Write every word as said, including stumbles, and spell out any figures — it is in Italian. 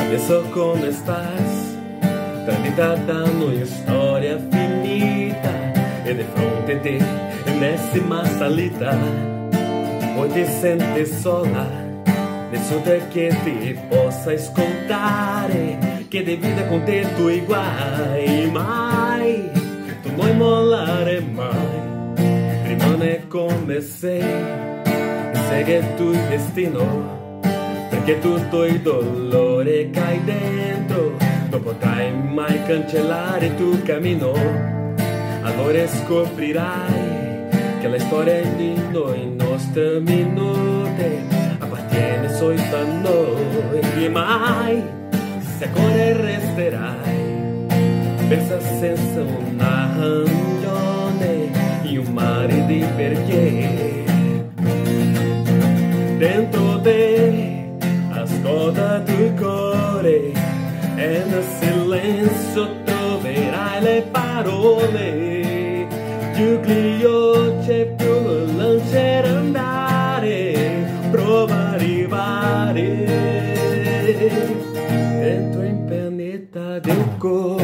Adesso come stas? Tra vita danno in storia finita e di fronte a te ennesima salita. Poi ti senti sola, nessuno che ti possa ascoltare, che divida con te i tuoi guai. Mai, tu non mollare mai, rimane come sei e segui il tuo destino. Perché tutto il dolore che hai dentro non potrai mai cancellare il tuo cammino. Allora scoprirai che la storia di noi, nostre minute, appartiene solo a noi. E mai, se ancora resterai, pensa senza una ragione in un mare di perché. Dentro te ascolta tuo cuore e nel silenzio troverai le parole. Più Clio c'è, più lasciare andare, prova a arrivare dentro in pianeta del cuore.